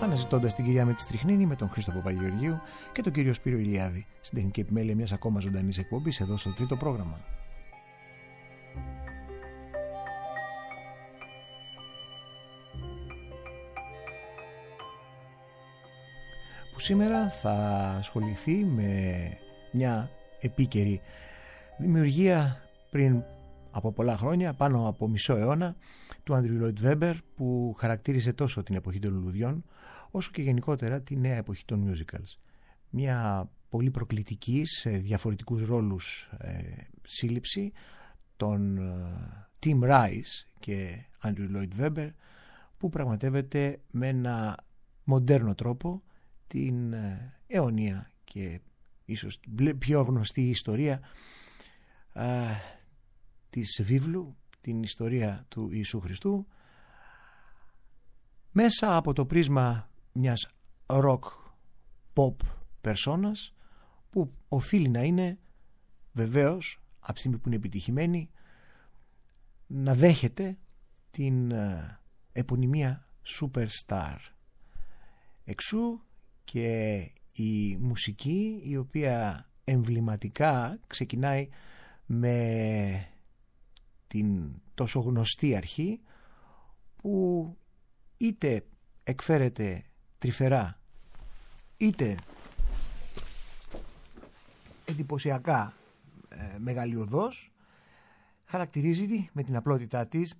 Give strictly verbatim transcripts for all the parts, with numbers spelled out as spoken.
αναζητώντας την κυρία με τη Στριχνίνη με τον Χρήστο Παπαγεωργίου και τον κύριο Σπύρο Ηλιάδη στην τεχνική επιμέλεια μιας ακόμα ζωντανής εκπομπής εδώ στο τρίτο πρόγραμμα. Που σήμερα θα ασχοληθεί με μια επίκαιρη δημιουργία πριν από πολλά χρόνια, πάνω από μισό αιώνα, του Άντριου Λόιντ Βέμπερ, που χαρακτήριζε τόσο την εποχή των λουλουδιών όσο και γενικότερα τη νέα εποχή των musicals. Μια πολύ προκλητική σε διαφορετικούς ρόλους ε, σύλληψη των ε, Tim Rice και Άντριου Λόιντ Βέμπερ, που πραγματεύεται με ένα μοντέρνο τρόπο την ε, αιωνία και ίσως πιο γνωστή ιστορία ε, της βίβλου, την ιστορία του Ιησού Χριστού, μέσα από το πρίσμα μιας rock pop περσόνας, που οφείλει να είναι βεβαίως, από τη στιγμή που είναι επιτυχημένη, να δέχεται την ε, επωνυμία superstar. Εξού και η μουσική, η οποία εμβληματικά ξεκινάει με την τόσο γνωστή αρχή, που είτε εκφέρεται τρυφερά είτε εντυπωσιακά ε, μεγαλειωδώς, χαρακτηρίζεται με την απλότητά της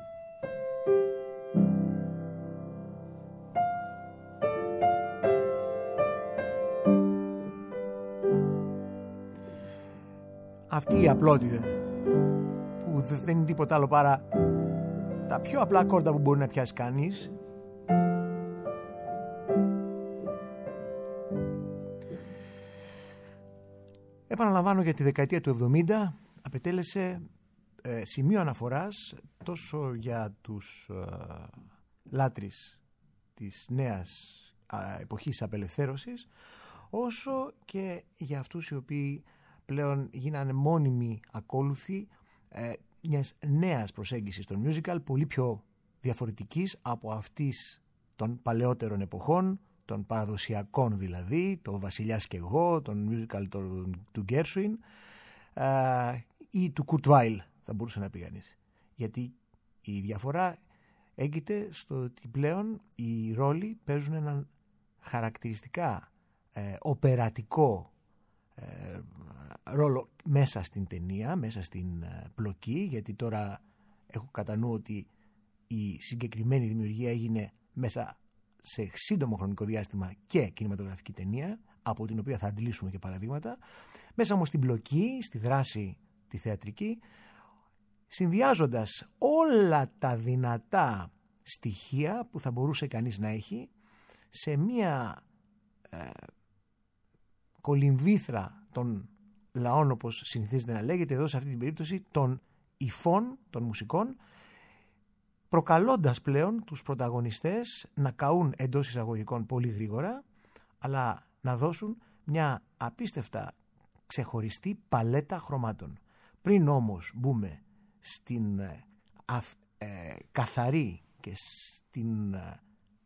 αυτή η απλότητα, που δεν είναι τίποτα άλλο παρά τα πιο απλά ακόρτα που μπορεί να πιάσει κανείς, επαναλαμβάνω, για τη δεκαετία του εβδομήντα απετέλεσε ε, σημείο αναφοράς τόσο για τους ε, λάτρεις της νέας ε, εποχής απελευθέρωσης, όσο και για αυτούς οι οποίοι πλέον γίνανε μόνιμοι ακόλουθοι ε, μιας νέας προσέγγισης των musical, πολύ πιο διαφορετικής από αυτής των παλαιότερων εποχών, των παραδοσιακών δηλαδή, το Βασιλιάς και εγώ, τον musical του, του Γκέρσουιν ε, ή του Κουρτ Βάιλ, θα μπορούσε να πει κανείς. Γιατί η διαφορά έγκυται στο ότι πλέον οι ρόλοι παίζουν έναν χαρακτηριστικά ε, οπερατικό ε, ρόλο μέσα στην ταινία, μέσα στην ε, πλοκή, γιατί τώρα έχω κατά νου ότι η συγκεκριμένη δημιουργία έγινε μέσα σε σύντομο χρονικό διάστημα και κινηματογραφική ταινία, από την οποία θα αντλήσουμε και παραδείγματα. Μέσα όμως στην πλοκή, στη δράση τη θεατρική, συνδυάζοντας όλα τα δυνατά στοιχεία που θα μπορούσε κανείς να έχει σε μία ε, κολυμβήθρα των λαών, όπως συνηθίζεται να λέγεται εδώ σε αυτή την περίπτωση, των υφών, των μουσικών, προκαλώντας πλέον τους πρωταγωνιστές να καούν εντός εισαγωγικών πολύ γρήγορα, αλλά να δώσουν μια απίστευτα ξεχωριστή παλέτα χρωμάτων. Πριν όμως μπούμε στην ε, ε, καθαρή και στην ε,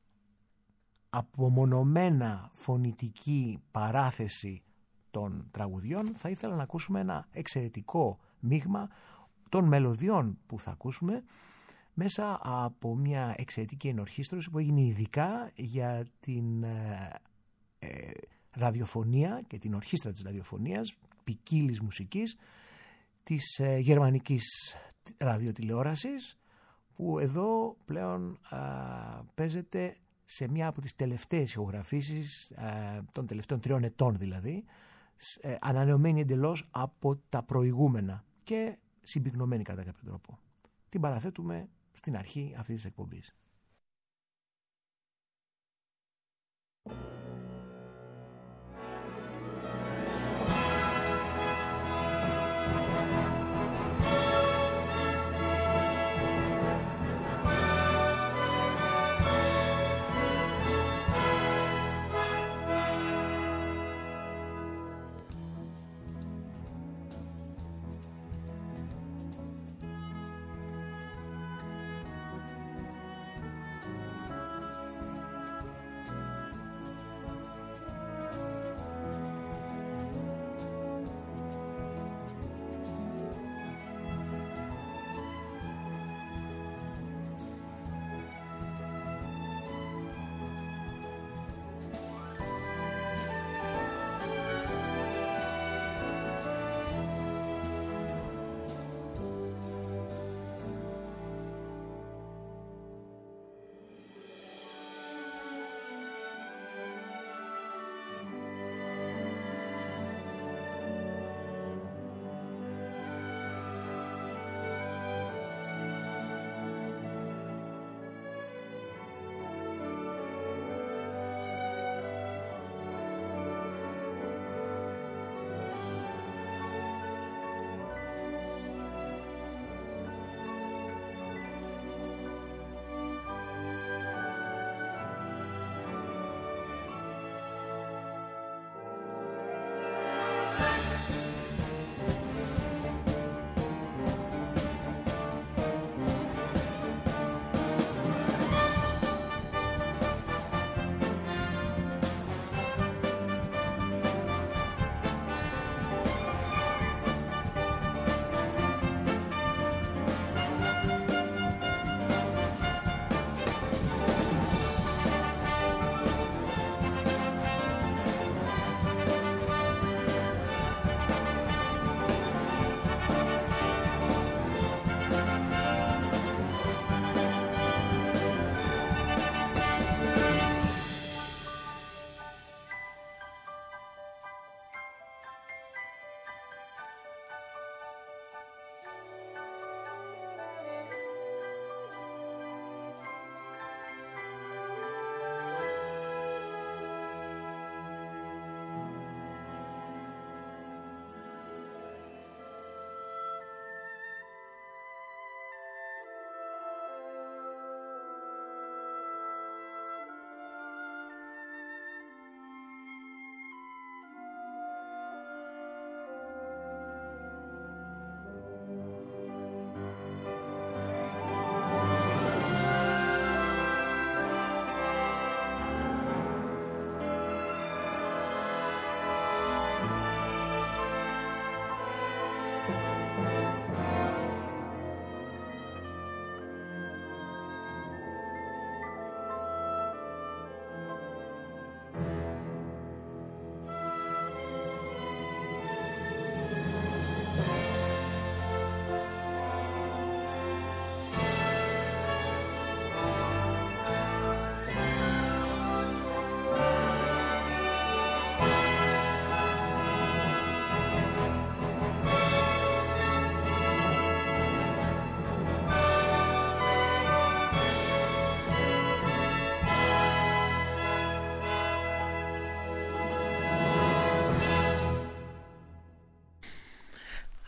απομονωμένα φωνητική παράθεση των τραγουδιών, θα ήθελα να ακούσουμε ένα εξαιρετικό μείγμα των μελωδιών που θα ακούσουμε μέσα από μια εξαιρετική ενορχήστρωση που έγινε ειδικά για την ε, ε, ραδιοφωνία και την ορχήστρα της ραδιοφωνίας, ποικίλης μουσικής, της ε, γερμανικής ραδιοτηλεόρασης, που εδώ πλέον α, παίζεται σε μια από τις τελευταίες ηχογραφήσεις α, των τελευταίων τριών ετών δηλαδή, ε, ανανεωμένη εντελώς από τα προηγούμενα και συμπυκνωμένη κατά κάποιο τρόπο. Την παραθέτουμε στην αρχή αυτής της εκπομπής.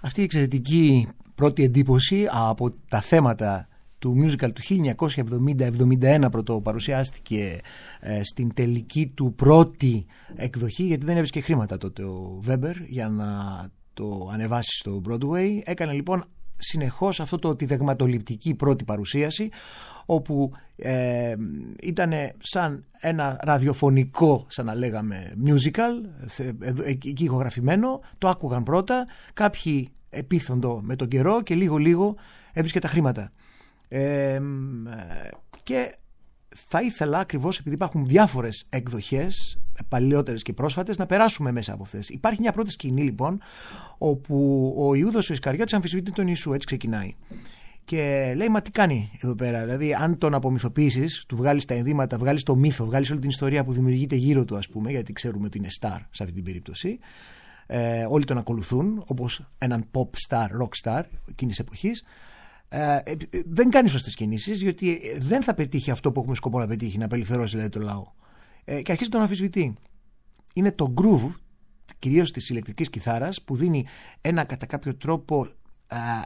Αυτή η εξαιρετική πρώτη εντύπωση από τα θέματα του musical του χίλια εννιακόσια εβδομήντα εβδομήντα ένα πρωτοπαρουσιάστηκε ε, στην τελική του πρώτη εκδοχή, γιατί δεν έβρισκε χρήματα τότε ο Βέμπερ για να το ανεβάσει στο Broadway. Έκανε λοιπόν συνεχώς αυτό το τη δειγματοληπτική πρώτη παρουσίαση, όπου ε, ήταν σαν ένα ραδιοφωνικό, σαν να λέγαμε, musical, εκεί ηχογραφημένο. Το άκουγαν πρώτα, κάποιοι επίθοντο με τον καιρό και λίγο λίγο έβρισκε τα χρήματα. Ε, και θα ήθελα, ακριβώς επειδή υπάρχουν διάφορες εκδοχές, παλαιότερες και πρόσφατες, να περάσουμε μέσα από αυτές. Υπάρχει μια πρώτη σκηνή λοιπόν, όπου ο Ιούδας ο Ισκαριώτης αμφισβητεί τον Ιησού, έτσι ξεκινάει. Και λέει, μα τι κάνει εδώ πέρα? Δηλαδή, αν τον απομυθοποιήσεις, του βγάλεις τα ενδύματα, βγάλεις το μύθο, βγάλεις όλη την ιστορία που δημιουργείται γύρω του, ας πούμε, γιατί ξέρουμε ότι είναι star σε αυτή την περίπτωση. Ε, όλοι τον ακολουθούν, όπως έναν pop star, rock star εκείνης εποχής. Ε, ε, δεν κάνει σωστές κινήσεις, διότι δεν θα πετύχει αυτό που έχουμε σκοπό να πετύχει, να απελευθερώσει δηλαδή το λαό. Ε, και αρχίζει τον αμφισβητεί. Είναι το groove, κυρίως της ηλεκτρικής κιθάρας, που δίνει ένα κατά κάποιο τρόπο α, α,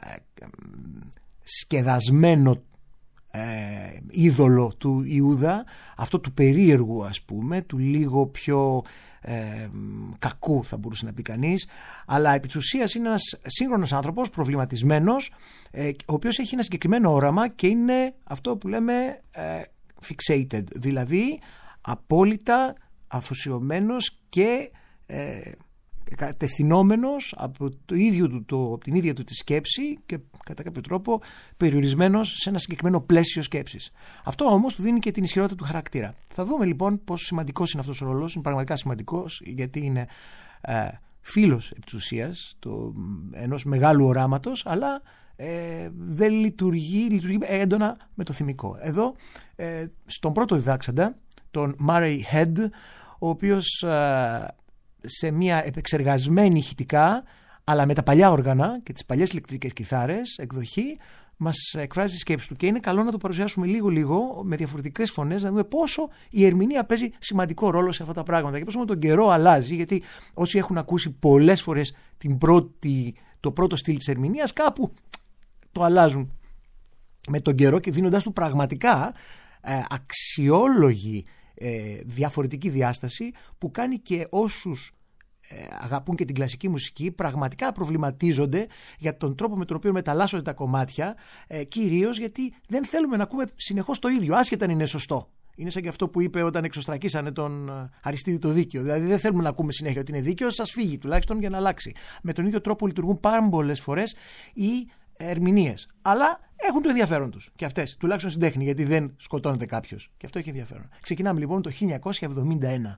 σκεδασμένο ε, είδωλο του Ιούδα, αυτό του περίεργου, ας πούμε, του λίγο πιο ε, κακού, θα μπορούσε να πει κανείς, αλλά επί της ουσίας είναι ένας σύγχρονος άνθρωπος, προβληματισμένος, ε, ο οποίος έχει ένα συγκεκριμένο όραμα και είναι αυτό που λέμε ε, fixated, δηλαδή απόλυτα αφοσιωμένος και ε, κατευθυνόμενος από, το ίδιο του, το, από την ίδια του τη σκέψη και κατά κάποιο τρόπο περιορισμένος σε ένα συγκεκριμένο πλαίσιο σκέψης. Αυτό όμως του δίνει και την ισχυρότητα του χαρακτήρα. Θα δούμε λοιπόν πόσο σημαντικός είναι αυτός ο ρόλος. Είναι πραγματικά σημαντικός, γιατί είναι ε, φίλος επί της ουσίας ενός μεγάλου οράματος, αλλά ε, δεν λειτουργεί, λειτουργεί έντονα με το θυμικό. Εδώ ε, στον πρώτο διδάξαντα, τον Murray Head, ο οποίος ε, σε μια επεξεργασμένη ηχητικά, αλλά με τα παλιά όργανα και τις παλιές ηλεκτρικές κιθάρες εκδοχή, μας εκφράζει τη σκέψη του, και είναι καλό να το παρουσιάσουμε λίγο-λίγο με διαφορετικές φωνές, να δούμε πόσο η ερμηνεία παίζει σημαντικό ρόλο σε αυτά τα πράγματα και πόσο με τον καιρό αλλάζει, γιατί όσοι έχουν ακούσει πολλές φορές την πρώτη, το πρώτο στυλ της ερμηνείας, κάπου το αλλάζουν με τον καιρό και δίνοντας του πραγματικά ε, αξιόλογη ε, διαφορετική διάσταση, που κάνει και όσους ε, αγαπούν και την κλασική μουσική πραγματικά προβληματίζονται για τον τρόπο με τον οποίο μεταλλάσσονται τα κομμάτια, ε, κυρίως γιατί δεν θέλουμε να ακούμε συνεχώς το ίδιο, άσχετα αν είναι σωστό. Είναι σαν και αυτό που είπε όταν εξωστρακίσανε τον Αριστίδη το δίκαιο. Δηλαδή δεν θέλουμε να ακούμε συνέχεια ότι είναι δίκαιο, σας φύγει τουλάχιστον για να αλλάξει. Με τον ίδιο τρόπο λειτουργούν πάρα πολλές φορές οι ερμηνείες. Αλλά έχουν το ενδιαφέρον τους και αυτές, τουλάχιστον στην τέχνη, γιατί δεν σκοτώνεται κάποιος. Και αυτό έχει ενδιαφέρον. Ξεκινάμε λοιπόν το χίλια εννιακόσια εβδομήντα ένα.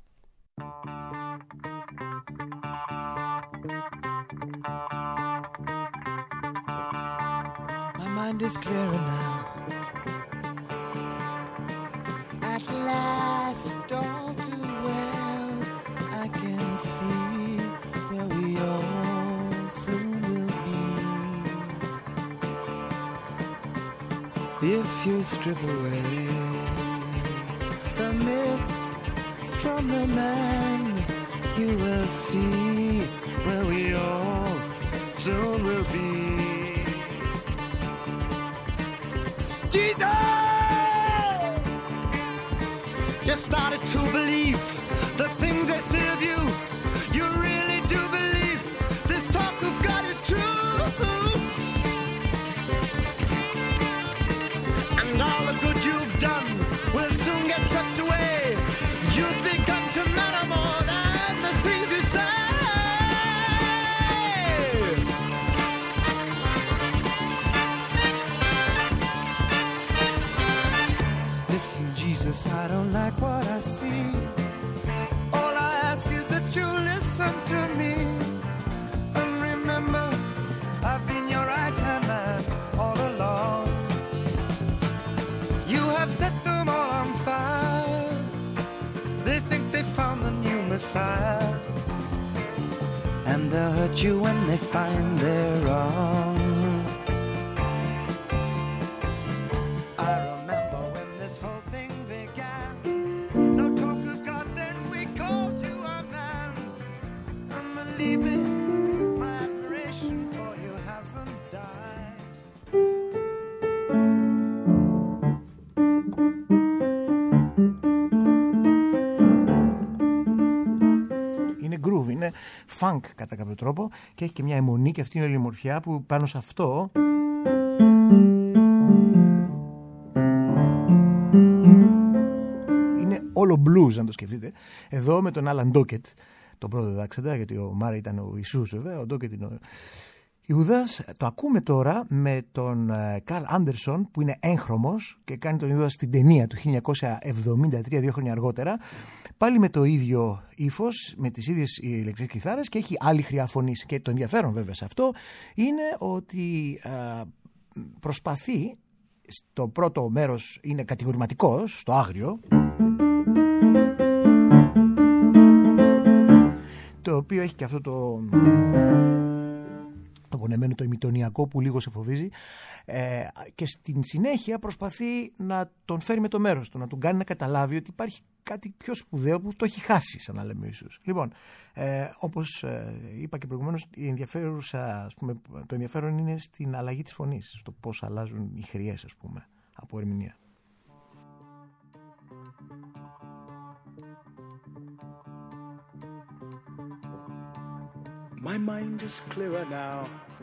My mind is clearer now. At last, all too well, I can see where we all soon will be. If you strip away the myth from the man, you will see where we all soon will be. Jesus! You started to believe the things they say of you. You really do believe this talk of God is true. And all the good you've done will soon get swept away. You've begun to matter more than the things you say. Listen, Jesus, I don't like what I see. All I ask is that you listen to me. And remember, I've been your right-hand man all along. You have set them all on fire. They think they found the new Messiah. And they'll hurt you when they find they're wrong. I remember when this whole thing began. No talk of God, then we called you a man. And believe me, my admiration funk κατά κάποιο τρόπο και έχει και μια αιμονή, και αυτή είναι η ολιμορφιά που πάνω σε αυτό είναι όλο blues, αν το σκεφτείτε. Εδώ με τον Alan Dockett, τον πρώτο διδάξαντα, γιατί ο Μάρι ήταν ο Ιησούς βέβαια, ο Dockett είναι ο Ιούδας. Το ακούμε τώρα με τον Καρλ Άντερσον, που είναι έγχρωμος και κάνει τον Ιούδα στην ταινία του χίλια εννιακόσια εβδομήντα τρία, δύο χρόνια αργότερα, πάλι με το ίδιο ύφος, με τις ίδιες ηλεκτρικές κιθάρες, και έχει άλλη χρειά φωνής. Και το ενδιαφέρον βέβαια σε αυτό είναι ότι α, προσπαθεί, στο πρώτο μέρος είναι κατηγορηματικός, στο άγριο, το οποίο έχει και αυτό το το πονεμένο, το ημιτονιακό που λίγο σε φοβίζει, ε, και στην συνέχεια προσπαθεί να τον φέρει με το μέρος του, να τον κάνει να καταλάβει ότι υπάρχει κάτι πιο σπουδαίο που το έχει χάσει, σαν να λέμε ίσως. Λοιπόν, ε, όπως ε, είπα και προηγουμένως, η ενδιαφέρουσα, ας πούμε, το ενδιαφέρον είναι στην αλλαγή της φωνής, στο πώς αλλάζουν οι χρειές, ας πούμε, από ερμηνεία. My mind is clearer now.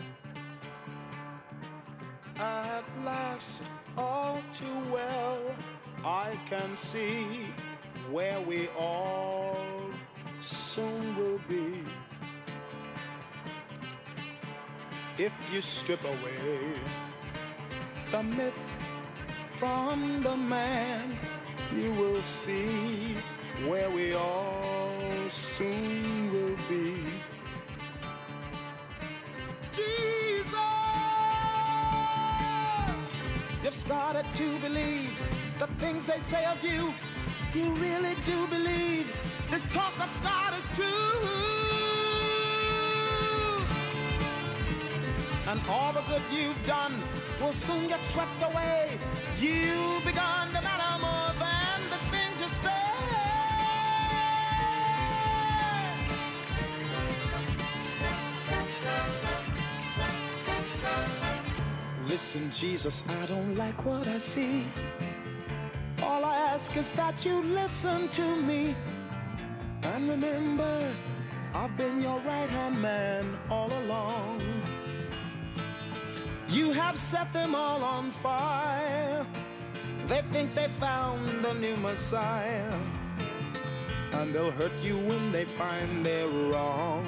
At last, all too well, I can see where we all soon will be. If you strip away the myth from the man, you will see where we all soon will be. Jesus, you've started to believe the things they say of you. You really do believe this talk of God is true. And all the good you've done will soon get swept away. You've begun to matter more than the things you say. Listen, Jesus, I don't like what I see. All I ask is that you listen to me. And remember, I've been your right-hand man all along. You have set them all on fire. They think they found a new Messiah. And they'll hurt you when they find they're wrong.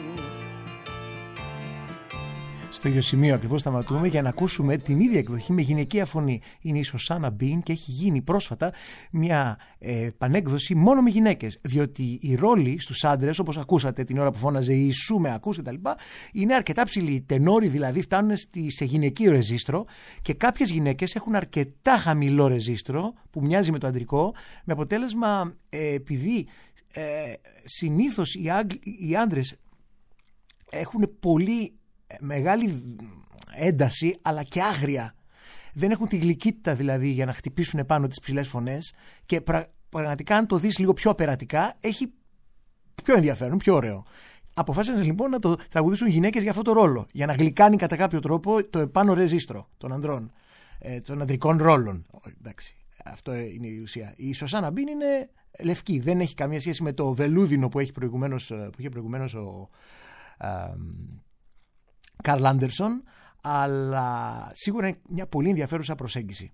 Στο ίδιο σημείο ακριβώς σταματούμε για να ακούσουμε την ίδια εκδοχή με γυναικεία φωνή. Είναι η Σωσάνα Μπιν και έχει γίνει πρόσφατα μια ε, πανέκδοση μόνο με γυναίκες. Διότι οι ρόλοι στους άντρες, όπως ακούσατε την ώρα που φώναζε Ιησού με ακούς κτλ., είναι αρκετά ψηλοί. Οι τενόροι δηλαδή φτάνουν στη, σε γυναικείο ρεζίστρο, και κάποιες γυναίκες έχουν αρκετά χαμηλό ρεζίστρο που μοιάζει με το αντρικό, με αποτέλεσμα ε, επειδή ε, συνήθως οι, Άγγ, οι άντρες έχουν πολύ μεγάλη ένταση αλλά και άγρια. Δεν έχουν τη γλυκύτητα δηλαδή για να χτυπήσουν επάνω τις ψηλές φωνές, και πρα, πραγματικά αν το δεις λίγο πιο απερατικά έχει πιο ενδιαφέρον, πιο ωραίο. Αποφάσισαν λοιπόν να το τραγουδήσουν γυναίκες για αυτό το ρόλο, για να γλυκάνει κατά κάποιο τρόπο το επάνω ρεζίστρο των ανδρών, ε, των ανδρικών ρόλων. Εντάξει, αυτό είναι η ουσία. Η Σωσάνα Μπιν είναι λευκή, δεν έχει καμία σχέση με το βελούδινο που, έχει προηγουμένως, που είχε προηγουμένως ο α, Καρλ Άντερσον, αλλά σίγουρα είναι μια πολύ ενδιαφέρουσα προσέγγιση.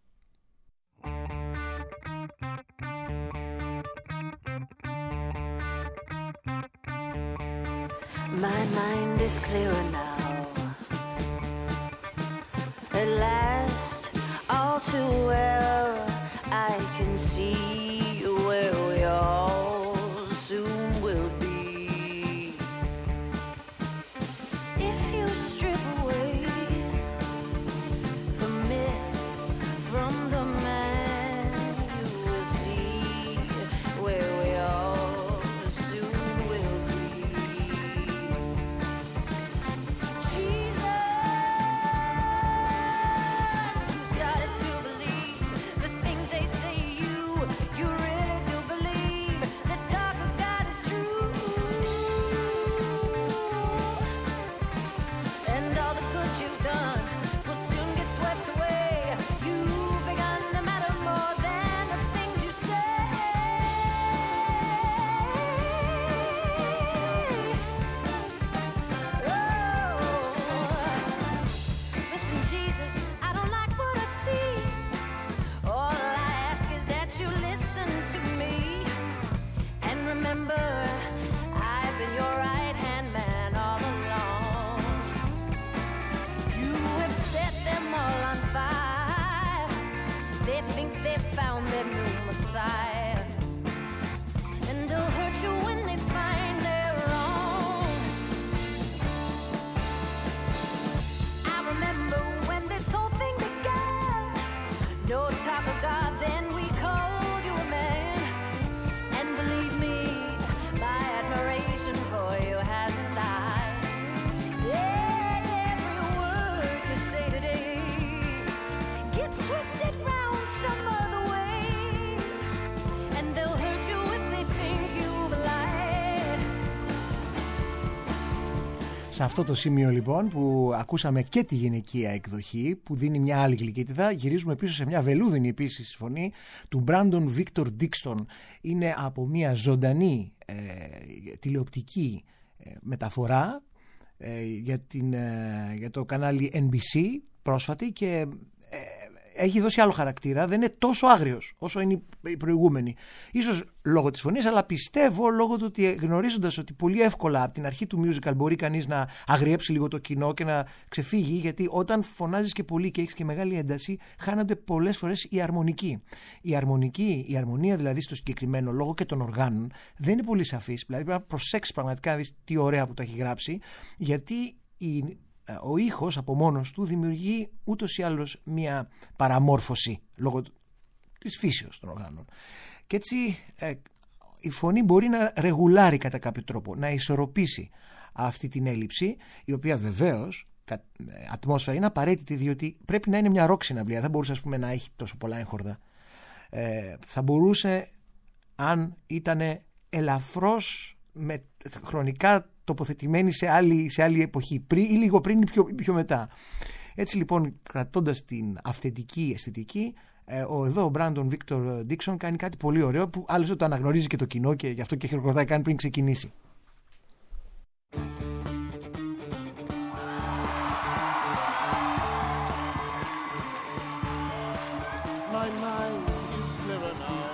My mind is clearer now. At last, all too well, I can see where we all soon will be. If you strip away the myth from the man, you will see where we all soon will be. Jesus, you started to believe no talk of God, then we called you a man. And believe me, my admiration for you hasn't died. Yeah, every word you say today gets twisted round some other way, and they'll hurt you if they think you've lied. Σε αυτό το σημείο λοιπόν που ακούσαμε και τη γυναικεία εκδοχή που δίνει μια άλλη γλυκύτητα, γυρίζουμε πίσω σε μια βελούδινη επίσης φωνή του Μπράντον Βίκτορ Ντίξτον. Είναι από μια ζωντανή ε, τηλεοπτική ε, μεταφορά ε, για, την, ε, για το κανάλι Εν Μπι Σι πρόσφατη και ε, έχει δώσει άλλο χαρακτήρα, δεν είναι τόσο άγριος όσο είναι η προηγούμενη. Ίσως λόγω της φωνής, αλλά πιστεύω λόγω του ότι γνωρίζοντας ότι πολύ εύκολα από την αρχή του musical μπορεί κανείς να αγριέψει λίγο το κοινό και να ξεφύγει, γιατί όταν φωνάζεις και πολύ και έχεις και μεγάλη ένταση, χάνονται πολλές φορές η αρμονική. Η αρμονική, η αρμονία δηλαδή στο συγκεκριμένο λόγο και των οργάνων δεν είναι πολύ σαφής. Δηλαδή πρέπει να προσέξεις πραγματικά να δεις τι ωραία που τα έχει γράψει, γιατί η ο ήχος από μόνος του δημιουργεί ούτως ή άλλως μια παραμόρφωση λόγω της φύσεως των οργάνων. Και έτσι ε, η φωνή μπορεί να ρεγουλάρει κατά κάποιο τρόπο, να ισορροπήσει αυτή την έλλειψη, η οποία βεβαίως ατμόσφαιρα είναι απαραίτητη, διότι πρέπει να είναι μια ροκ συναυλία. Δεν μπορούσε ας πούμε να έχει τόσο πολλά έγχορδα. Ε, θα μπορούσε αν ήταν ελαφρώς με χρονικά τοποθετημένη σε άλλη, σε άλλη εποχή πριν, ή λίγο πριν ή πιο, πιο μετά. Έτσι λοιπόν, κρατώντας την αυθεντική αισθητική, ε, ο, εδώ ο Μπράντον Βίκτορ Ντίξτον κάνει κάτι πολύ ωραίο που άλλωστε το αναγνωρίζει και το κοινό και γι' αυτό και χειροκροτάει κάνει πριν ξεκινήσει. My mind is clearer now.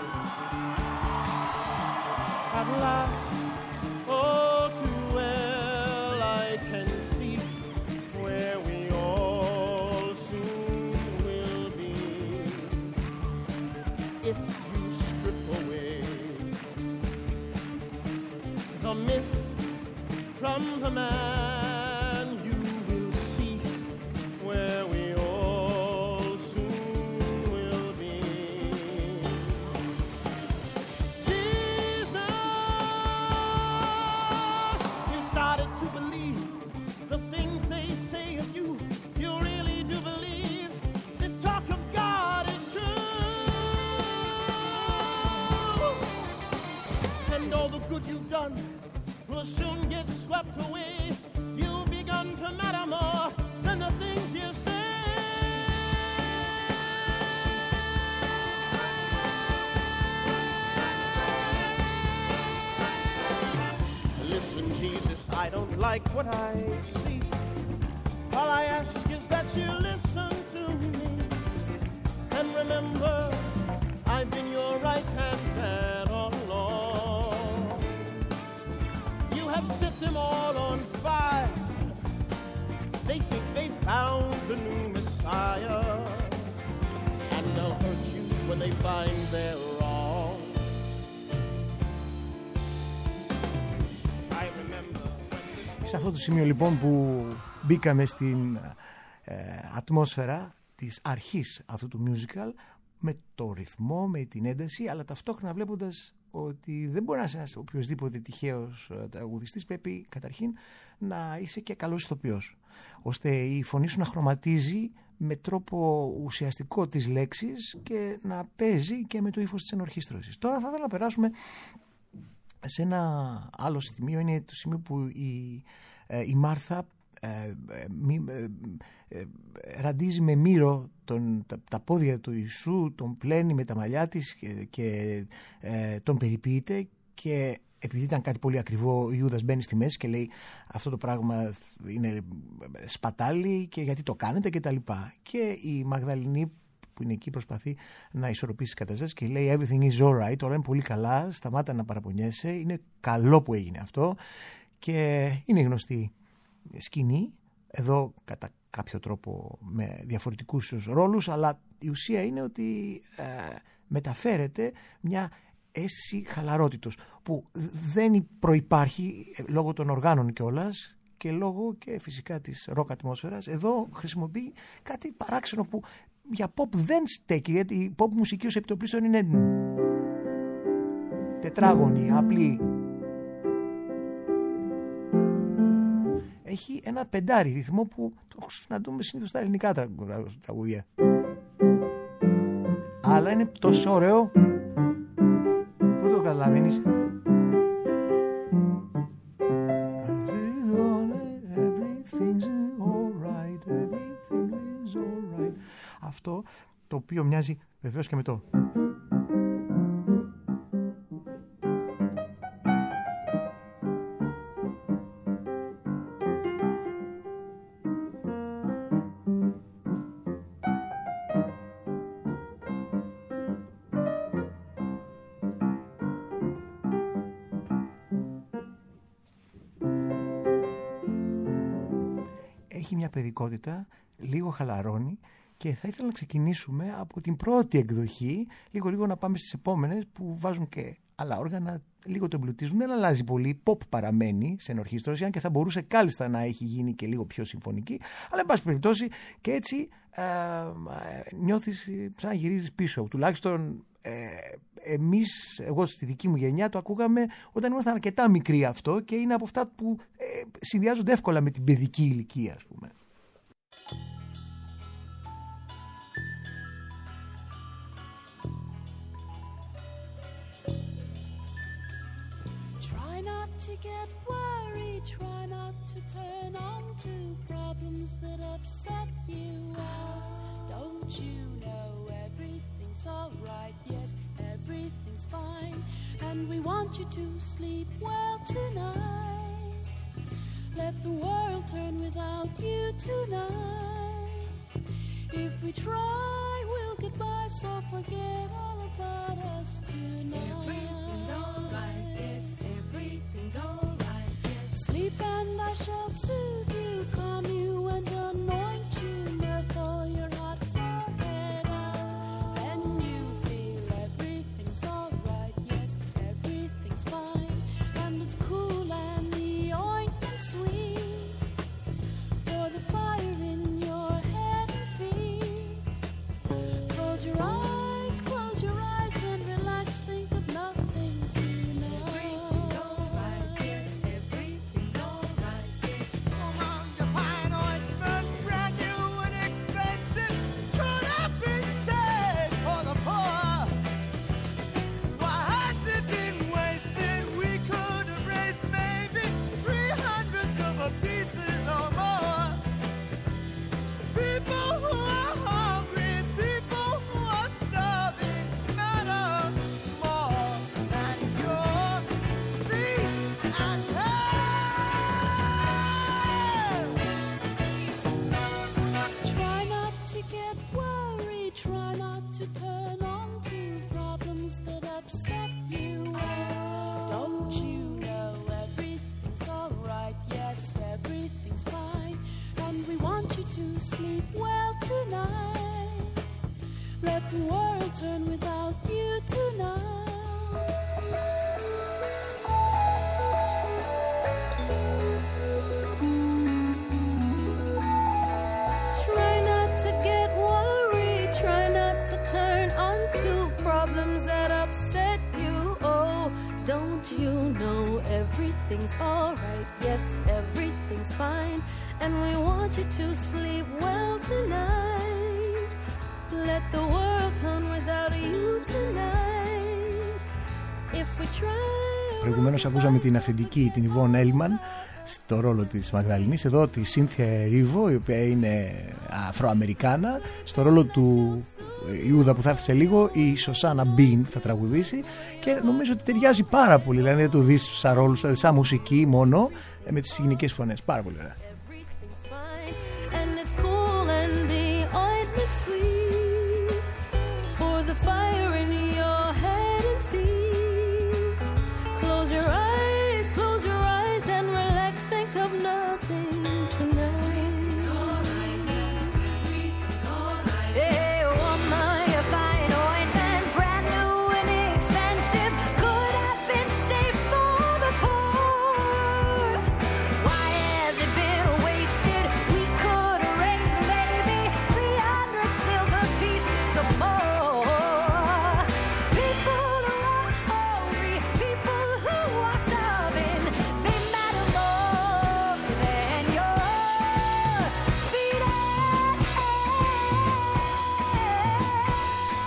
At last, oh, too well I can see where we all soon will be. If you strip away the myth from the man, you will see where we all soon will be. Jesus, you started to believe the things they say of you. You really do believe this talk of God is true. And all the good you've done will soon get swept away. You've begun to matter more than the things you say. Listen, Jesus, I don't like what I see. All I ask is that you listen to me. And remember, I've been your right hand man all along. You have set them all on fire. They think they found the new Messiah. And they'll hurt you when they find they're wrong. I remember when... Σε αυτό το σημείο λοιπόν που μπήκαμε στην ε, ατμόσφαιρα της αρχής αυτού του musical, με το ρυθμό, με την ένταση, αλλά ταυτόχρονα βλέποντας ότι δεν μπορεί να είσαι ένας οποιοσδήποτε τυχαίος τραγουδιστής, πρέπει καταρχήν να είσαι και καλός ηθοποιός, ώστε η φωνή σου να χρωματίζει με τρόπο ουσιαστικό τις λέξεις και να παίζει και με το ύφος της ενορχήστρωσης. Τώρα θα ήθελα να περάσουμε σε ένα άλλο σημείο, είναι το σημείο που η, η Μάρθα ε, μη, ε, ε, ραντίζει με μύρο τον, τα, τα πόδια του Ιησού, τον πλένει με τα μαλλιά της και, και ε, τον περιποιείται, και επειδή ήταν κάτι πολύ ακριβό ο Ιούδας μπαίνει στη μέση και λέει αυτό το πράγμα είναι σπατάλι και γιατί το κάνετε και τα λοιπά. Και η Μαγδαληνή που είναι εκεί προσπαθεί να ισορροπήσει τις καταστάσεις και λέει everything is alright, όλα είναι πολύ καλά, σταμάτα να παραπονιέσαι, είναι καλό που έγινε αυτό. Και είναι γνωστή σκηνή εδώ κατά κάποιο τρόπο με διαφορετικούς ρόλους, αλλά η ουσία είναι ότι ε, μεταφέρεται μια αίσθηση χαλαρότητος που δεν προϋπάρχει λόγω των οργάνων κιόλας, και λόγω και φυσικά της ροκ ατμόσφαιρας, εδώ χρησιμοποιεί κάτι παράξενο που για pop δεν στέκει, γιατί η pop μουσική ως επιτοπλίστων είναι τετράγωνη, απλή. Έχει ένα πεντάρι ρυθμό που το συναντούμε συνήθως στα ελληνικά τραγούδια. Αλλά είναι τόσο ωραίο που το καταλαβαίνεις. Αυτό το οποίο μοιάζει βεβαίως και με το έχει μια παιδικότητα, λίγο χαλαρώνει. Και θα ήθελα να ξεκινήσουμε από την πρώτη εκδοχή, λίγο λίγο να πάμε στις επόμενες που βάζουν και άλλα όργανα, λίγο το εμπλουτίζουν. Δεν αλλάζει πολύ, pop παραμένει σε ενορχήστρωση, αν και θα μπορούσε κάλλιστα να έχει γίνει και λίγο πιο συμφωνική. Αλλά εν πάση περιπτώσει και έτσι ε, ε, νιώθεις σαν να γυρίζεις πίσω. Τουλάχιστον ε, εμείς, εγώ στη δική μου γενιά το ακούγαμε όταν ήμασταν αρκετά μικροί αυτό και είναι από αυτά που ε, συνδυάζονται εύκολα με την παιδική ηλικία, ας πούμε. To get worried, try not to turn on to problems that upset you. Well, don't you know everything's alright? Yes, everything's fine. And we want you to sleep well tonight. Let the world turn without you tonight. If we try, we'll get by, so forget all about us tonight. Everything's alright, yes, everything's alright, yes. Sleep and I shall soothe you, calm you and anoint you, therefore your hot forehead out. Then you feel everything's alright, yes, everything's fine. And it's cool and the ointment sweet, for the fire in your head and feet. Close your eyes, close your eyes and relax, think of nothing tonight. Everything's alright, yes, everything's alright, yes. Around your fine ointment, brand new and expensive, could have been saved for the poor. Why has it been wasted? We could have raised maybe three hundredths of a pieces or more. People who are hungry, people who are starving, matter more than your feet and hands. Try not to get worried, try not to turn on to problems that upset you. Don't you know everything's alright? Yes, everything's fine. And we want you to sleep well tonight. Let the world turn without you tonight. Try not to get worried, try not to turn on to problems that upset you. Oh, don't you know everything's alright? Yes, everything's fine. And we want you to sleep well tonight. Let the world turn without you tonight. If we try. Προηγουμένως ακούσαμε την αυθεντική, την Ιβόν Έλμαν, στο ρόλο της Μαγδαληνής. Εδώ τη Σίνθια Ρίβο, η οποία είναι Αφροαμερικάνα. Στο ρόλο του Ιούδα που θα έρθει σε λίγο, η Σωσάνα Μπιν θα τραγουδήσει. Και νομίζω ότι ταιριάζει πάρα πολύ. Δηλαδή δεν το δεις σαν ρόλο, σαν μουσική μόνο, με τις γυναικές φωνές. Πάρα πολύ ωραία. Everything's fine, and it's cool and the ointment sweet, for the fire in your head and feet. Close your eyes, close your eyes and relax, think of nothing tonight. Hey, woman, your fine ointment, brand new and expensive, could have been saved for the poor. Why has it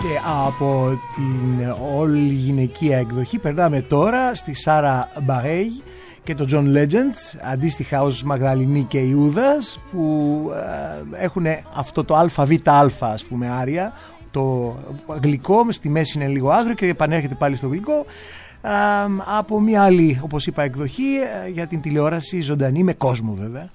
Και από την όλη γυναικεία εκδοχή περνάμε τώρα στη Σάρα Μπαρέι και το John Legend, αντίστοιχα ως Μαγδαληνή και Ιούδας, που ε, έχουν αυτό το ΑΒΑ ας πούμε άρια. Το γλυκό στη μέση είναι λίγο άγριο και επανέρχεται πάλι στο γλυκό, ε, από μια άλλη, όπως είπα, εκδοχή ε, για την τηλεόραση ζωντανή με κόσμο βέβαια.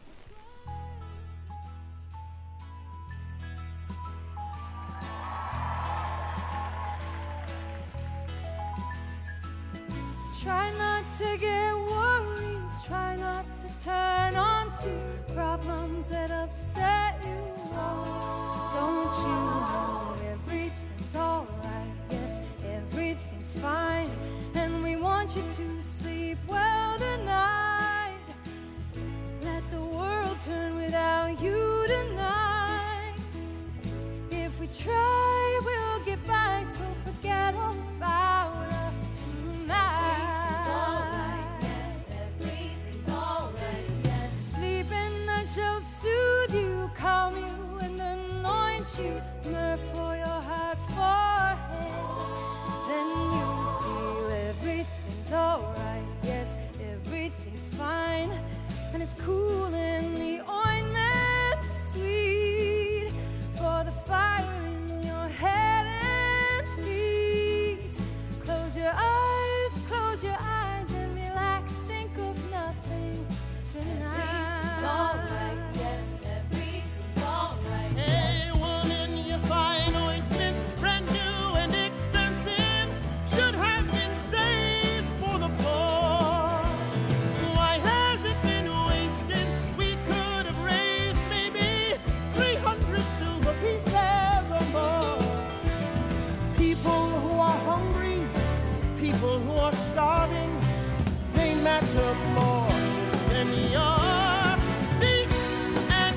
Turn on to problems that upset you. Don't you know everything's alright? Yes, everything's fine. And we want you to sleep well tonight. Let the world turn without you tonight. If we try, we'll get by, so forget all about us tonight. She'll soothe you, calm you, and anoint you, myrrh for your hot forehead. Then you'll feel everything's alright. Yes, everything's fine, and it's cool in the ointment, sweet for the fire in your head and feet. Close your eyes, close your eyes, and relax. Think of nothing tonight. Alright. Starving, they matter more than your feet and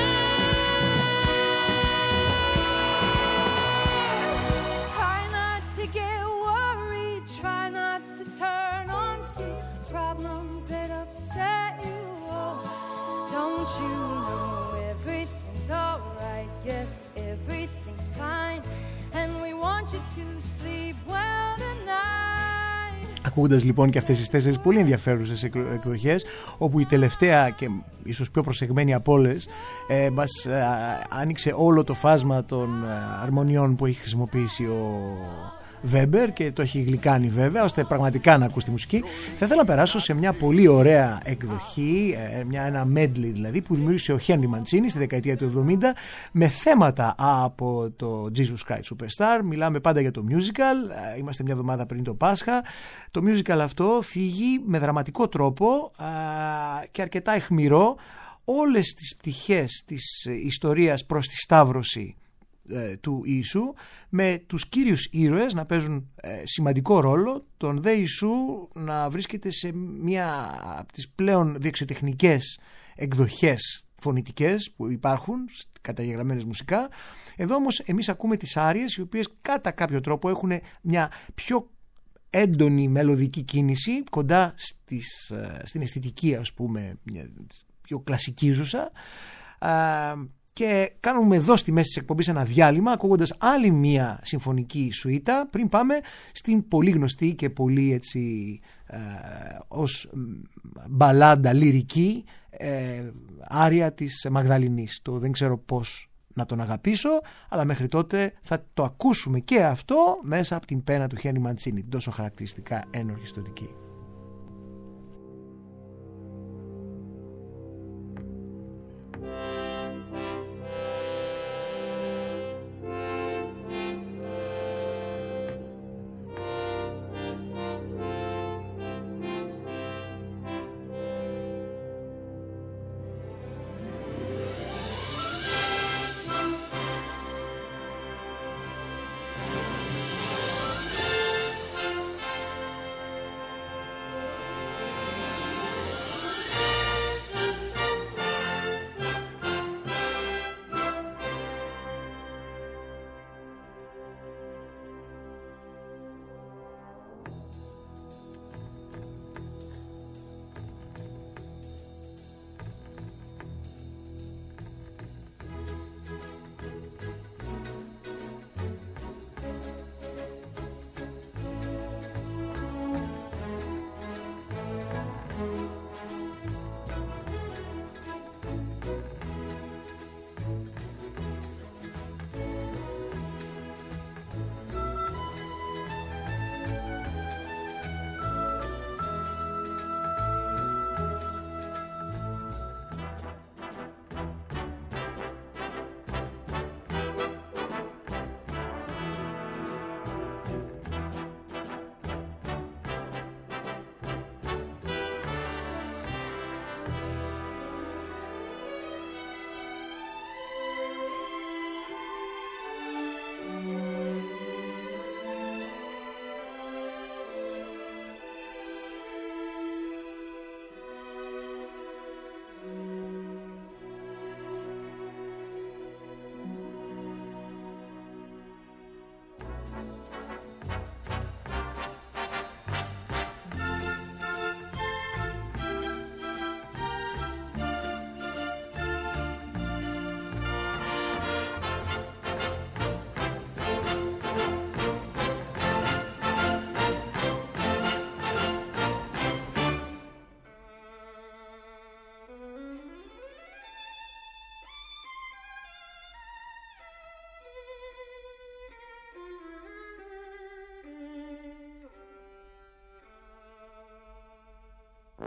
hands. Try not to get worried, try not to turn on to problems that upset you. Oh, don't you know everything's alright? Yes, everything's fine, and we want you to sleep well tonight. Ακούγοντας λοιπόν και αυτές τις τέσσερις πολύ ενδιαφέρουσες εκδοχές, όπου η τελευταία και ίσως πιο προσεγμένη από όλες ε, μας ε, άνοιξε όλο το φάσμα των ε, αρμονιών που έχει χρησιμοποιήσει ο Βέμπερ και το έχει γλυκάνει βέβαια ώστε πραγματικά να ακούς τη μουσική. Θα ήθελα να περάσω σε μια πολύ ωραία εκδοχή, μια, ένα medley δηλαδή, που δημιούργησε ο Χένρι Μαντσίνι στη δεκαετία του εβδομήντα με θέματα από το Jesus Christ Superstar. Μιλάμε πάντα για το musical, είμαστε μια εβδομάδα πριν το Πάσχα. Το musical αυτό θίγει με δραματικό τρόπο και αρκετά αιχμηρό όλες τις πτυχές της ιστορίας προς τη Σταύρωση του Ιησού, με τους κύριους ήρωες να παίζουν ε, σημαντικό ρόλο, τον δε Ιησού να βρίσκεται σε μία από τις πλέον διεξιοτεχνικές εκδοχές φωνητικές που υπάρχουν, καταγεγραμμένες μουσικά. Εδώ όμως εμείς ακούμε τις άριες, οι οποίες κατά κάποιο τρόπο έχουν μια πιο έντονη μελωδική κίνηση, κοντά στις, στην αισθητική, ας πούμε, μια πιο κλασικίζουσα, και κάνουμε εδώ στη μέση της εκπομπής ένα διάλειμμα ακούγοντας άλλη μία συμφωνική σουίτα πριν πάμε στην πολύ γνωστή και πολύ έτσι ε, ως μπαλάντα λυρική ε, άρια της Μαγδαληνής. Το δεν ξέρω πώς να τον αγαπήσω, αλλά μέχρι τότε θα το ακούσουμε και αυτό μέσα από την πένα του Χένρι Μαντσίνι, την τόσο χαρακτηριστικά ένορκη ιστορική.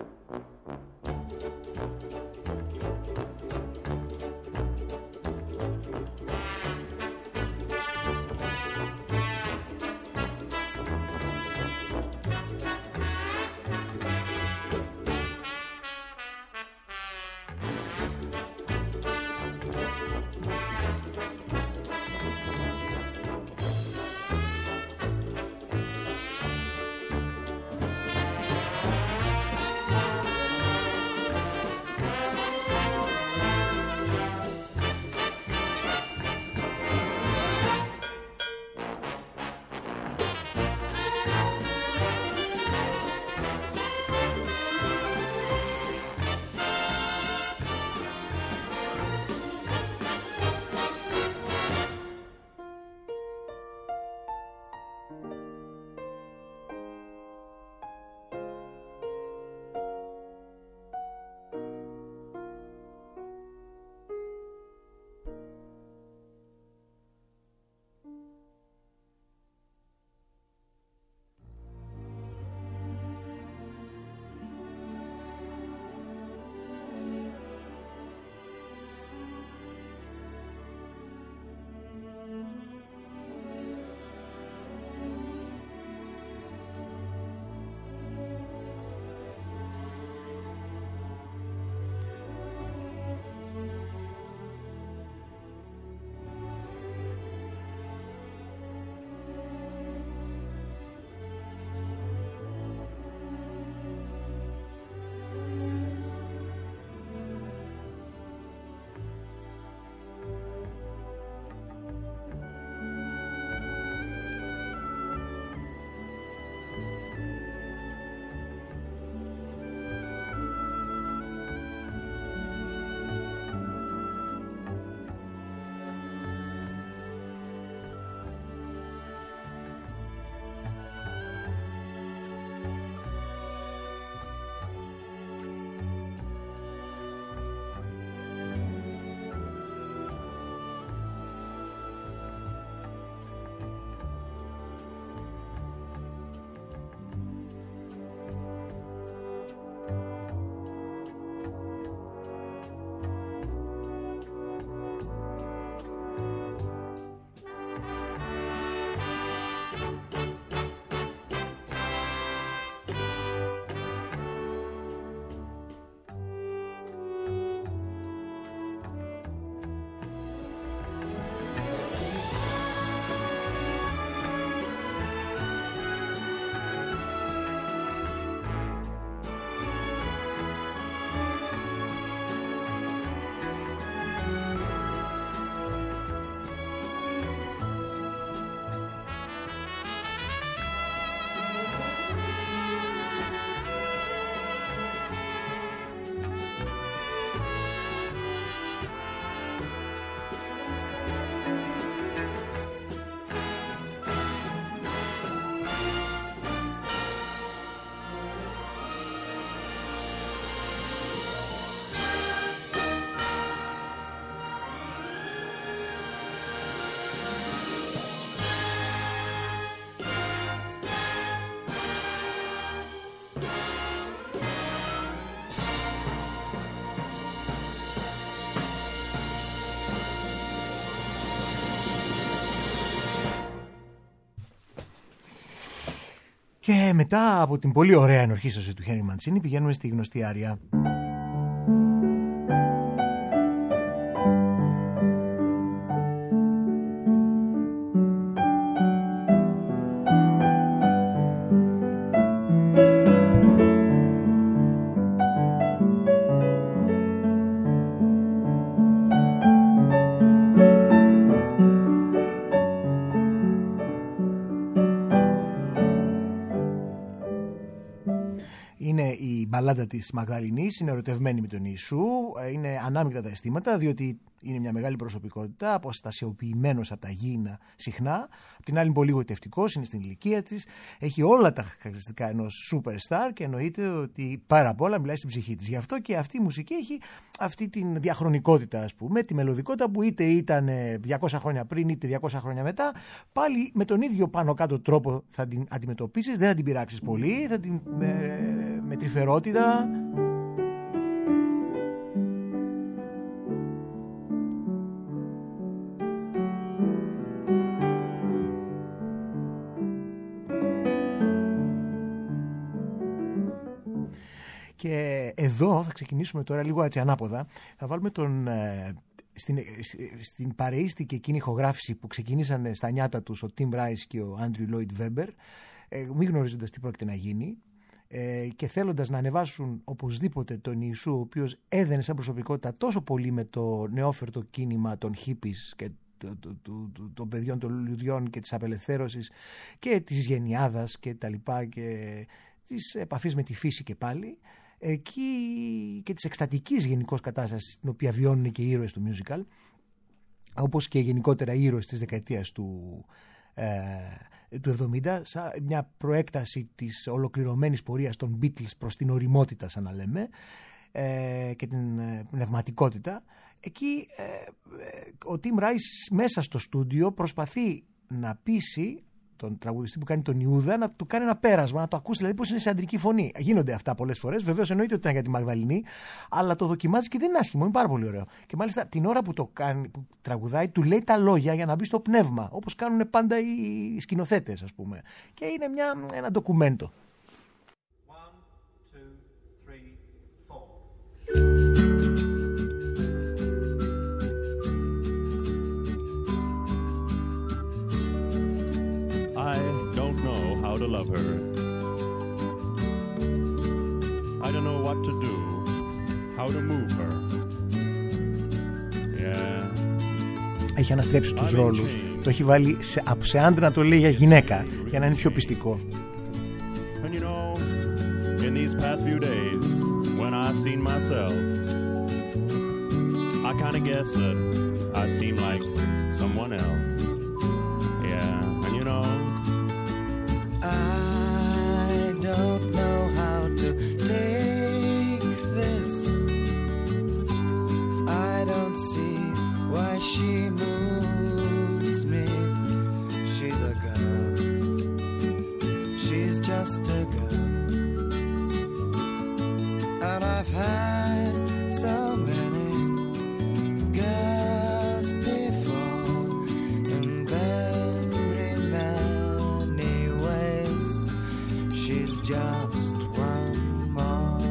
Και μετά από την πολύ ωραία ενορχίστρωση του Χένρι Μαντσίνι πηγαίνουμε στη γνωστή άρια. Μπαλάντα της Μαγδαληνής, είναι ερωτευμένη με τον Ιησού, είναι ανάμεικτα τα αισθήματα, διότι είναι μια μεγάλη προσωπικότητα, αποστασιοποιημένος από τα γήινα συχνά. Απ' την άλλη είναι πολύ γοητευτικός, είναι στην ηλικία της, έχει όλα τα χαρακτηριστικά ενός superstar και εννοείται ότι πάρα απ' όλα μιλάει στην ψυχή της. Γι' αυτό και αυτή η μουσική έχει αυτή την διαχρονικότητα, ας πούμε, τη μελωδικότητα που είτε ήταν διακόσια χρόνια πριν είτε διακόσια χρόνια μετά, πάλι με τον ίδιο πάνω κάτω τρόπο θα την αντιμετωπίσεις, δεν θα την πειράξεις πολύ, θα την ε, με τρυφερότητα. Και εδώ θα ξεκινήσουμε τώρα λίγο έτσι ανάποδα. Θα βάλουμε τον, ε, στην, στην παρεΐστικη εκείνη ηχογράφηση που ξεκίνησαν στα νιάτα τους ο Tim Rice και ο Andrew Lloyd Webber, ε, μη γνωρίζοντας τι πρόκειται να γίνει, ε, και θέλοντας να ανεβάσουν οπωσδήποτε τον Ιησού, ο οποίος έδαινε σαν προσωπικότητα τόσο πολύ με το νεόφερτο κίνημα των hippies και των παιδιών των λουλουδιών και της απελευθέρωσης και της γενιάδας και τα λοιπά και της επαφής με τη φύση και πάλι, εκεί και της εκστατικής γενικώς κατάστασης την οποία βιώνουν και οι ήρωες του musical, όπως και γενικότερα οι ήρωες της δεκαετίας του, ε, του εβδομήντα, σαν μια προέκταση της ολοκληρωμένης πορείας των Beatles προς την ωριμότητα, σαν να λέμε, ε, και την ε, πνευματικότητα. Εκεί ε, ε, ο Tim Rice μέσα στο στούντιο προσπαθεί να πείσει τον τραγουδιστή που κάνει τον Ιούδα να του κάνει ένα πέρασμα, να το ακούσει δηλαδή πώς είναι σε αντρική φωνή. Γίνονται αυτά πολλές φορές. Βεβαίως εννοείται ότι ήταν για τη Μαγδαληνή, αλλά το δοκιμάζει και δεν είναι άσχημο, είναι πάρα πολύ ωραίο. Και μάλιστα την ώρα που το κάνει, που τραγουδάει, του λέει τα λόγια για να μπει στο πνεύμα, όπως κάνουν πάντα οι σκηνοθέτες, ας πούμε. Και είναι μια, ένα ντοκουμέντο. I don't know how to love her. I don't know what to do, how to move her. Yeah. Έχει αναστρέψει τους ρόλους. Το έχει βάλει σε, σε άντρα να το λέει για γυναίκα, για να είναι πιο πιστικό. And you know, in these past few days, when I've seen myself, I kind of guess that I seem like someone else. Yeah, and you know, I don't know how to take this. I don't see why she moves me. She's a girl. She's just a girl. And I've had so many girls before in very many ways. She's just one more.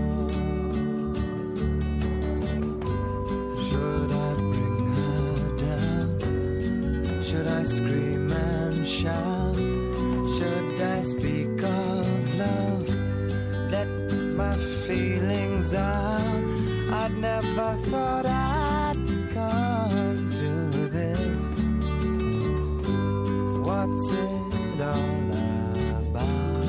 Should I bring her down? Should I scream and shout? Should I speak of love? Let my feelings out. I'd never thought I'd come to this. What's it all about?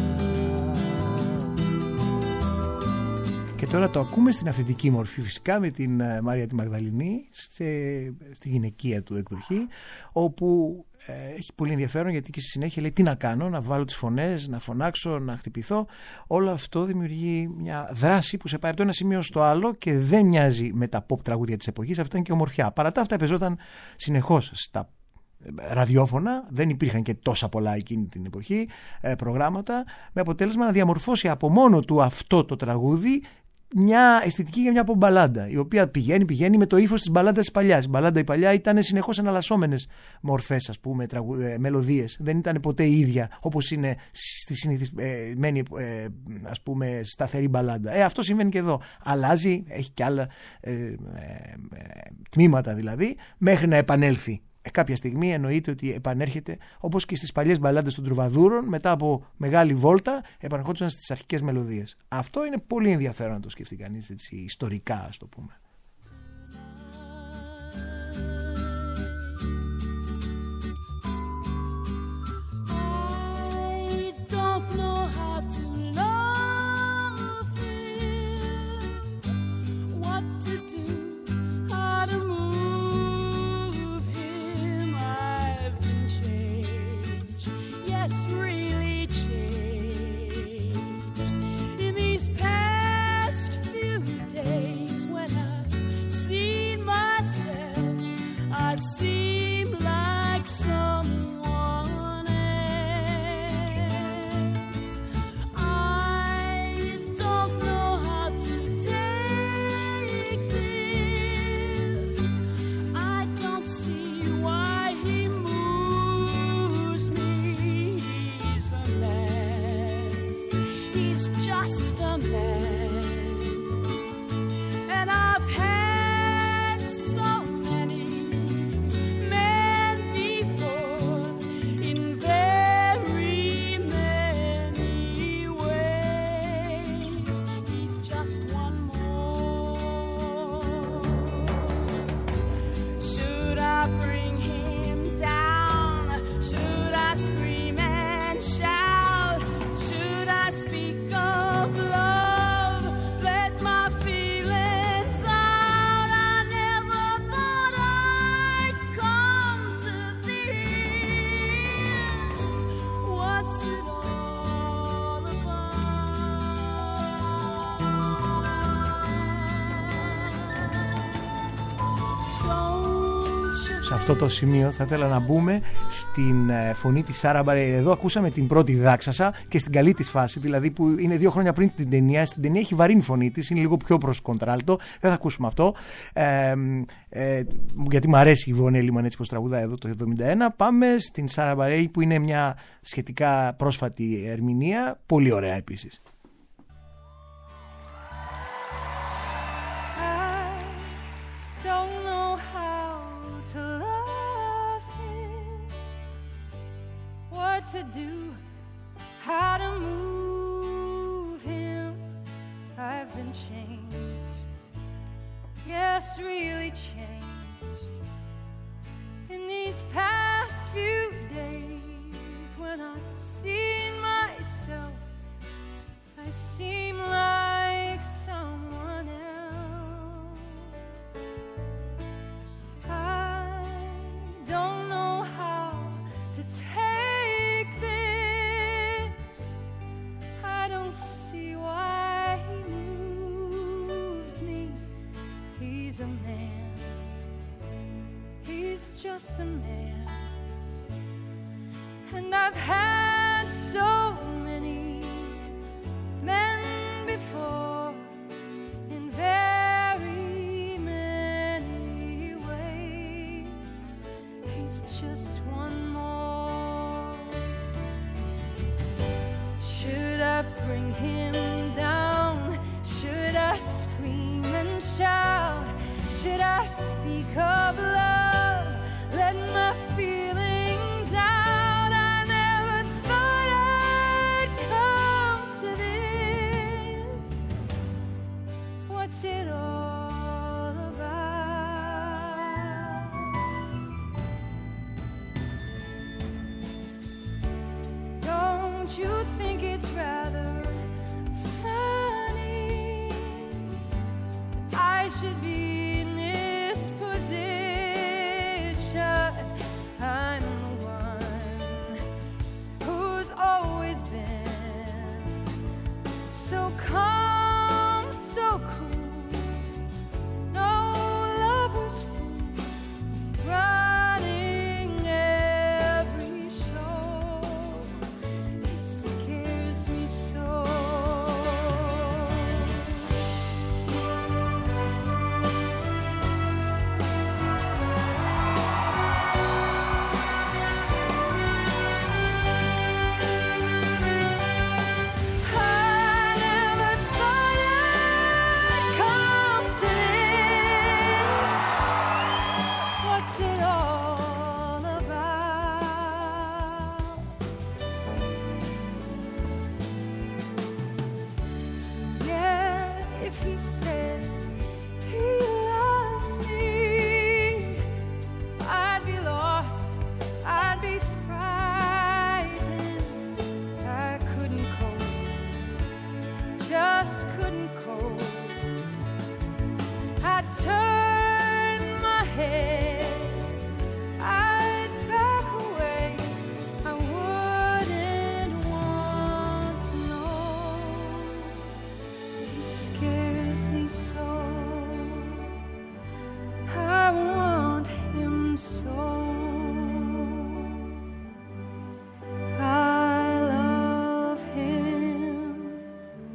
Και τώρα το ακούμε στην αυθεντική μορφή, φυσικά, με την uh, Μαρία τη Μαγδαληνή σε, στη γυναικεία του εκδοχή, όπου ε, έχει πολύ ενδιαφέρον, γιατί και στη συνέχεια λέει τι να κάνω, να βάλω τις φωνές, να φωνάξω, να χτυπηθώ. Όλο αυτό δημιουργεί μια δράση που σε πάει από το ένα σημείο στο άλλο και δεν μοιάζει με τα pop τραγούδια της εποχής. Αυτά είναι και ομορφιά. Παρά τα αυτά παίζονταν συνεχώς στα ραδιόφωνα, δεν υπήρχαν και τόσα πολλά εκείνη την εποχή ε, προγράμματα, με αποτέλεσμα να διαμορφώσει από μόνο του αυτό το τραγούδι μια αισθητική για μια πομπαλάντα, η οποία πηγαίνει, πηγαίνει με το ύφος της μπαλάντας της παλιάς. Η μπαλάντα η παλιά ήταν συνεχώς εναλλασσόμενες μορφές, ας πούμε, τραγου... ε, μελωδίες. Δεν ήταν ποτέ η ίδια όπως είναι στη συνηθισμένη, ε, ας πούμε, σταθερή μπαλάντα. Ε, αυτό συμβαίνει και εδώ. Αλλάζει, έχει και άλλα ε, ε, ε, τμήματα δηλαδή, μέχρι να επανέλθει. Ε, κάποια στιγμή εννοείται ότι επανέρχεται, όπως και στις παλιές μπαλάντες των Τρουβαδούρων, μετά από μεγάλη βόλτα επανερχόντουσαν στις αρχικές μελωδίες. Αυτό είναι πολύ ενδιαφέρον να το σκεφτεί κανείς έτσι, ιστορικά, ας το πούμε. I don't know how to love him, what to do, how to move him. I've been changed, yes, really changed in these past few days when I've man. And I've had so many men before in very many ways. He's just one more. Should I bring him down? Should I scream and shout? Should I speak of love? Let my feelings out. I never thought I'd come to this. What's it all about? Σε αυτό το σημείο θα ήθελα να μπούμε στην ε, φωνή της Σάρα Μπαρέι. Εδώ ακούσαμε την πρώτη δάξασα και στην καλή της φάση, δηλαδή που είναι δύο χρόνια πριν την ταινία. Στην ταινία έχει βαρύνει φωνή της, είναι λίγο πιο προς κοντράλτο. Δεν θα ακούσουμε αυτό, ε, ε, γιατί μου αρέσει η Ιβόν Έλιμαν έτσι πως τραγουδά εδώ το εβδομήντα ένα. Πάμε στην Σάρα Μπαρέι που είναι μια σχετικά πρόσφατη ερμηνεία, πολύ ωραία επίσης. I don't know how to love him, what to do, how to move him. I've been changed, yes, really changed in these past few days. When I've seen myself, I seem like someone else. I don't know how to take this. I don't see why he moves me. He's a man. He's just a man. And I've had so many men before in very many ways. He's just one more. Should I bring him down? Should I scream and shout? Should I speak of love? Let my feelings out. I never thought I'd come to this. What's it all about? Don't you think it's rather funny I should be in this position? I'm the one who's always been so calm, so cool. No lover's fool, running every show. It scares me so.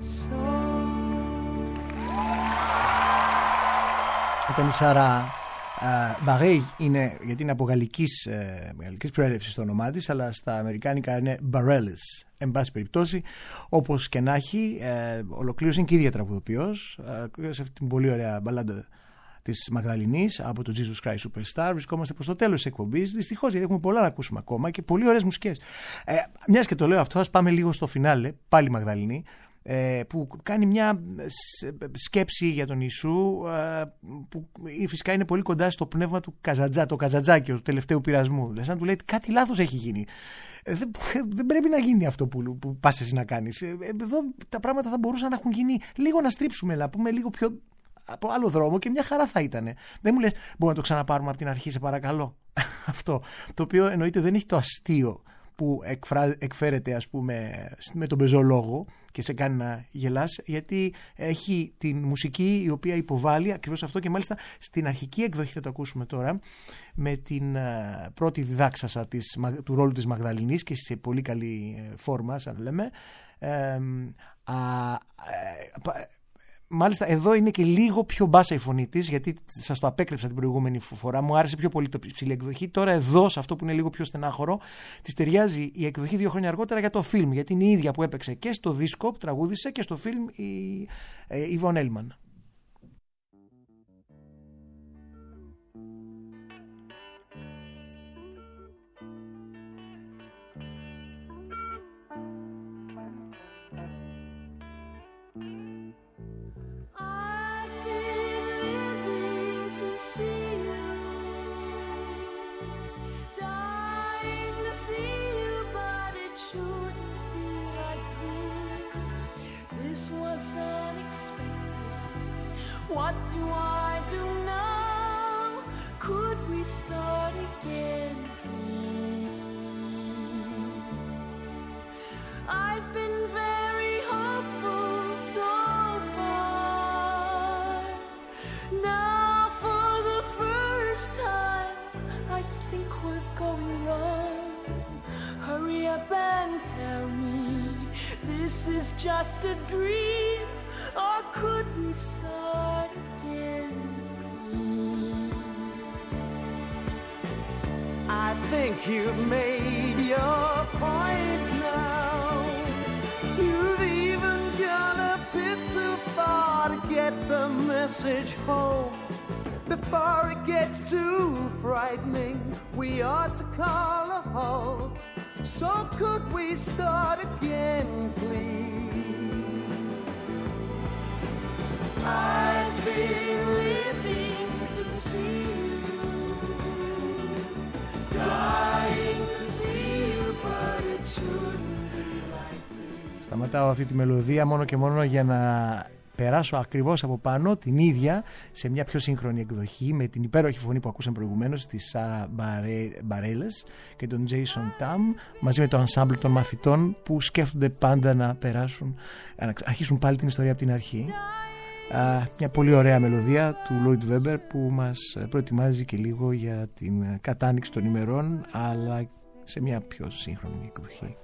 Ήταν η Σάρα Barré είναι, γιατί είναι από γαλλικής, ε, γαλλικής προέλευσης το όνομά της, αλλά στα αμερικάνικα είναι Bareilles. Εν πάση περιπτώσει, όπως και να έχει, ε, ολοκλήρωσε και η ίδια τραγουδοποιός ε, σε αυτή την πολύ ωραία μπαλάντα της Μαγδαληνής από το Jesus Christ Superstar. Βρισκόμαστε προς το τέλος της εκπομπής. Δυστυχώς, γιατί έχουμε πολλά να ακούσουμε ακόμα και πολύ ωραίες μουσικές. Ε, μιας και το λέω αυτό, ας πάμε λίγο στο φινάλε, πάλι Μαγδαληνή, ε, που κάνει μια σκέψη για τον Ιησού, ε, που φυσικά είναι πολύ κοντά στο πνεύμα του Καζαντζά, το Καζαντζάκιο του τελευταίου πειρασμού. Δηλαδή, σαν του λέει κάτι λάθος έχει γίνει. Ε, δεν, δεν πρέπει να γίνει αυτό που, που πας εσύ να κάνεις. Ε, εδώ τα πράγματα θα μπορούσαν να έχουν γίνει λίγο να στρίψουμε, να πούμε λίγο πιο από άλλο δρόμο και μια χαρά θα ήταν. Δεν μου λες, μπορούμε να το ξαναπάρουμε από την αρχή, σε παρακαλώ. Αυτό. Το οποίο εννοείται δεν έχει το αστείο που εκφρά, εκφέρεται, ας πούμε, με τον πεζολόγο και σε κάνει να γελάς, γιατί έχει την μουσική η οποία υποβάλλει ακριβώς αυτό, και μάλιστα στην αρχική εκδοχή, θα το ακούσουμε τώρα, με την uh, πρώτη διδάξασα της, του ρόλου της Μαγδαληνής και σε πολύ καλή φόρμα, σαν λέμε. Ε, α, ε, Μάλιστα εδώ είναι και λίγο πιο μπάσα η φωνή της, γιατί σας το απέκρυψα την προηγούμενη φορά, μου άρεσε πιο πολύ το ψηλή εκδοχή. Τώρα εδώ, σε αυτό που είναι λίγο πιο στενάχωρο, της ταιριάζει η εκδοχή δύο χρόνια αργότερα για το φιλμ, γιατί είναι η ίδια που έπαιξε και στο δίσκο που τραγούδισε και στο φιλμ η Ιβον Έλμαν. This was unexpected. What do I do now? Could we start again, please? I've been very hopeful so far. Now for the first time, I think we're going wrong. Hurry up and tell me, this is just a dream, or could we start again, please? I think you've made your point now. You've even gone a bit too far to get the message home. Before it gets too frightening, we ought to call a halt. So could we start again, please? I've been living to see you, dying to see you, but it shouldn't be like this. Σταματάω αυτή τη μελωδία μόνο και μόνο για να περάσω ακριβώς από πάνω την ίδια σε μια πιο σύγχρονη εκδοχή, με την υπέροχη φωνή που ακούσαμε προηγουμένως της Σάρα Bareilles και τον Jason Tam, μαζί με το ensemble των μαθητών που σκέφτονται πάντα να περάσουν, να αρχίσουν πάλι την ιστορία από την αρχή. Α, μια πολύ ωραία μελωδία του Lloyd Webber που μας προετοιμάζει και λίγο για την κατάνοιξη των ημερών, αλλά σε μια πιο σύγχρονη εκδοχή.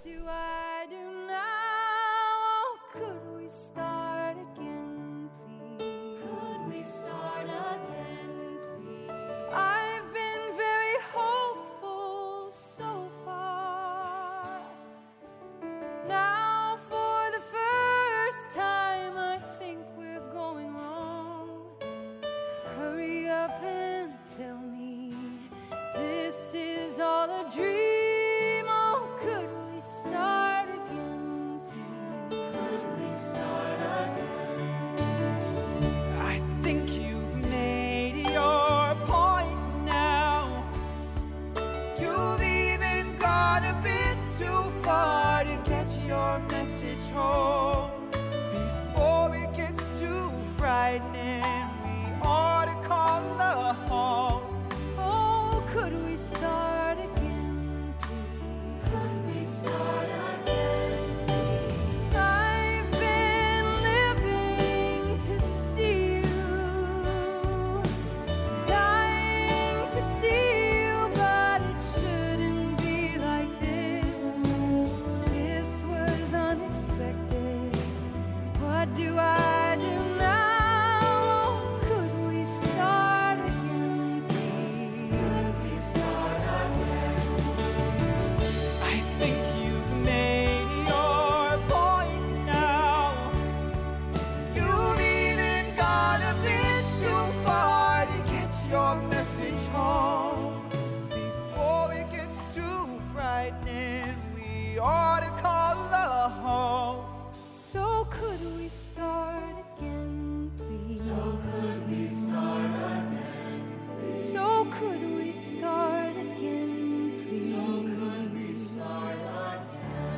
This was unexpected. lightning, we ought to call a halt. So could we start again, please? So could we start again, please? So could we start again, please? So could we start again?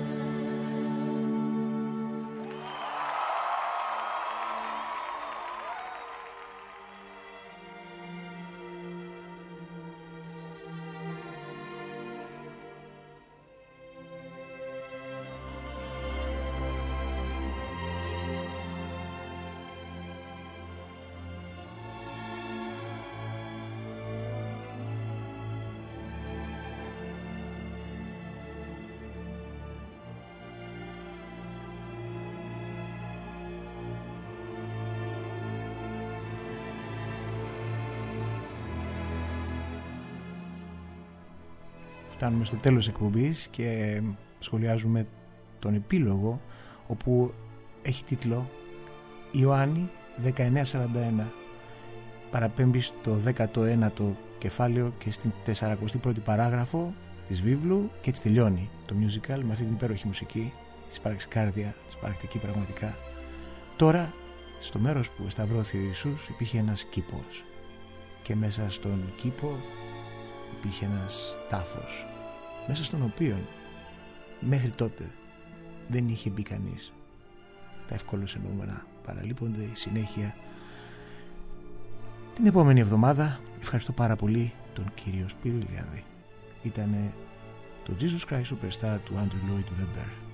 Φτάνουμε στο τέλος της εκπομπής και σχολιάζουμε τον επίλογο, όπου έχει τίτλο Ιωάννη δεκαεννιά σαράντα ένα. Παραπέμπει στο δέκατο ένατο κεφάλαιο και στην τεσσαρακοστή πρώτη παράγραφο της βίβλου και έτσι τελειώνει το musical με αυτή την υπέροχη μουσική της παραξικάρδια, της παρακτική πραγματικά. Τώρα, στο μέρος που σταυρώθη ο Ιησούς υπήρχε ένας κήπος και μέσα στον κήπο υπήρχε ένας τάφος, μέσα στον οποίο μέχρι τότε δεν είχε μπει κανείς. Τα ευκόλως εννοούμενα παραλείπονται, η συνέχεια την επόμενη εβδομάδα. Ευχαριστώ πάρα πολύ τον κύριο Σπύρο Ηλιάδη. Ήτανε το Jesus Christ Superstar του Andrew Lloyd Webber.